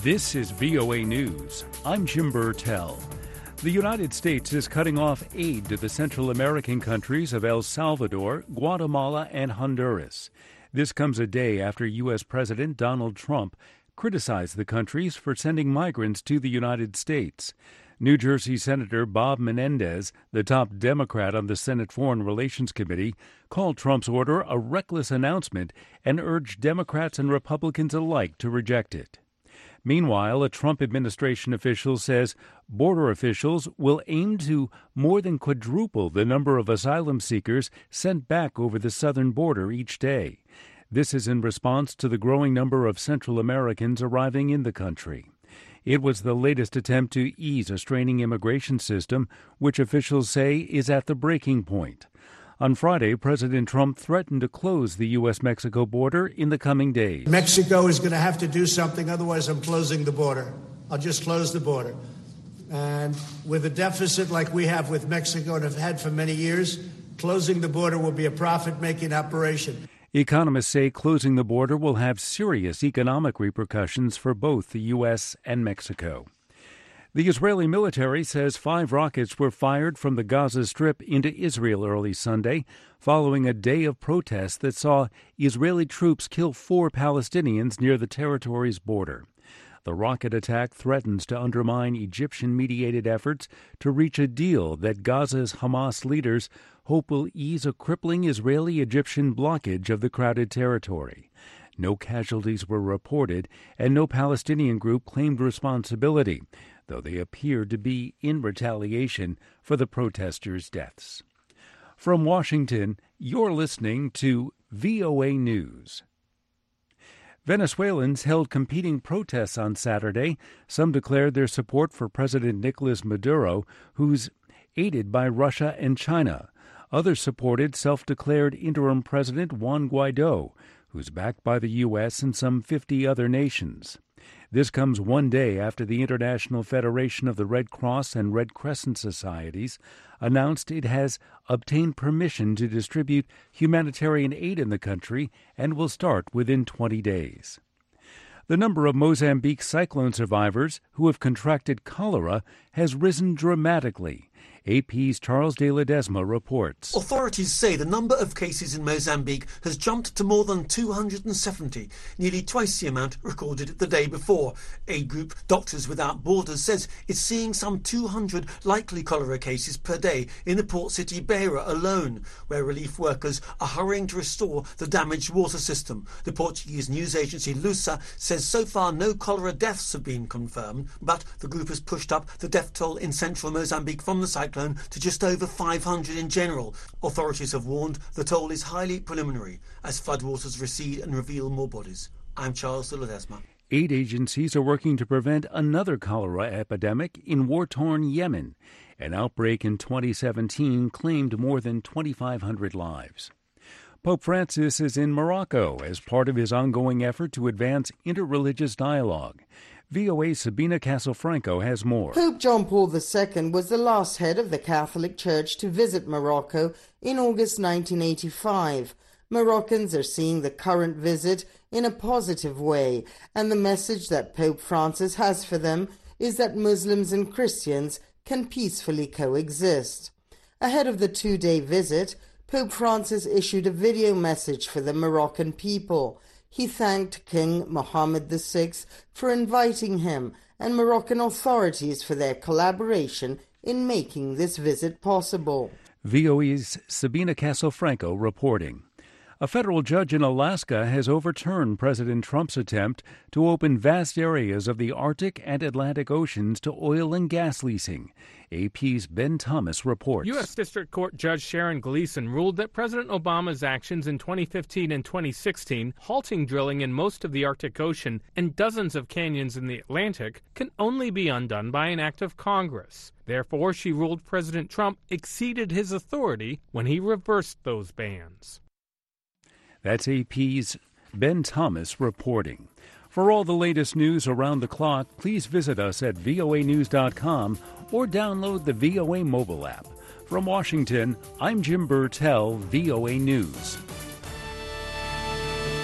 This is VOA News. I'm Jim Burtell. The United States is cutting off aid to the Central American countries of El Salvador, Guatemala, and Honduras. This comes a day after U.S. President Donald Trump criticized the countries for sending migrants to the United States. New Jersey Senator Bob Menendez, the top Democrat on the Senate Foreign Relations Committee, called Trump's order a reckless announcement and urged Democrats and Republicans alike to reject it. Meanwhile, a Trump administration official says border officials will aim to more than quadruple the number of asylum seekers sent back over the southern border each day. This is in response to the growing number of Central Americans arriving in the country. It was the latest attempt to ease a straining immigration system, which officials say is at the breaking point. On Friday, President Trump threatened to close the U.S.-Mexico border in the coming days. Mexico is going to have to do something, otherwise I'm closing the border. I'll just close the border. And with a deficit like we have with Mexico and have had for many years, closing the border will be a profit-making operation. Economists say closing the border will have serious economic repercussions for both the U.S. and Mexico. The Israeli military says 5 rockets were fired from the Gaza Strip into Israel early Sunday, following a day of protests that saw Israeli troops kill 4 Palestinians near the territory's border. The rocket attack threatens to undermine Egyptian-mediated efforts to reach a deal that Gaza's Hamas leaders hope will ease a crippling Israeli-Egyptian blockage of the crowded territory. No casualties were reported, and no Palestinian group claimed responsibility, though they appeared to be in retaliation for the protesters' deaths. From Washington, you're listening to VOA News. Venezuelans held competing protests on Saturday. Some declared their support for President Nicolas Maduro, who's aided by Russia and China. Others supported self-declared interim President Juan Guaido, who's backed by the U.S. and some 50 other nations. This comes one day after the International Federation of the Red Cross and Red Crescent Societies announced it has obtained permission to distribute humanitarian aid in the country and will start within 20 days. The number of Mozambique cyclone survivors who have contracted cholera has risen dramatically. AP's Charles de Ledesma reports. Authorities say the number of cases in Mozambique has jumped to more than 270, nearly twice the amount recorded the day before. Aid group Doctors Without Borders says it's seeing some 200 likely cholera cases per day in the port city Beira alone, where relief workers are hurrying to restore the damaged water system. The Portuguese news agency Lusa says so far no cholera deaths have been confirmed, but the group has pushed up the death toll in central Mozambique from the cyclone to just over 500 in general. Authorities have warned the toll is highly preliminary as floodwaters recede and reveal more bodies. I'm Charles de Ledesma. Aid agencies are working to prevent another cholera epidemic in war-torn Yemen. An outbreak in 2017 claimed more than 2,500 lives. Pope Francis is in Morocco as part of his ongoing effort to advance interreligious dialogue. VOA's Sabina Castelfranco has more. Pope John Paul II was the last head of the Catholic Church to visit Morocco in August 1985. Moroccans are seeing the current visit in a positive way, and the message that Pope Francis has for them is that Muslims and Christians can peacefully coexist. Ahead of the 2-day visit, Pope Francis issued a video message for the Moroccan people. He thanked King Mohammed VI for inviting him and Moroccan authorities for their collaboration in making this visit possible. VOA's Sabina Castelfranco reporting. A federal judge in Alaska has overturned President Trump's attempt to open vast areas of the Arctic and Atlantic Oceans to oil and gas leasing. AP's Ben Thomas reports. U.S. District Court Judge Sharon Gleeson ruled that President Obama's actions in 2015 and 2016, halting drilling in most of the Arctic Ocean and dozens of canyons in the Atlantic, can only be undone by an act of Congress. Therefore, she ruled President Trump exceeded his authority when he reversed those bans. That's AP's Ben Thomas reporting. For all the latest news around the clock, please visit us at voanews.com or download the VOA mobile app. From Washington, I'm Jim Burtell, VOA News.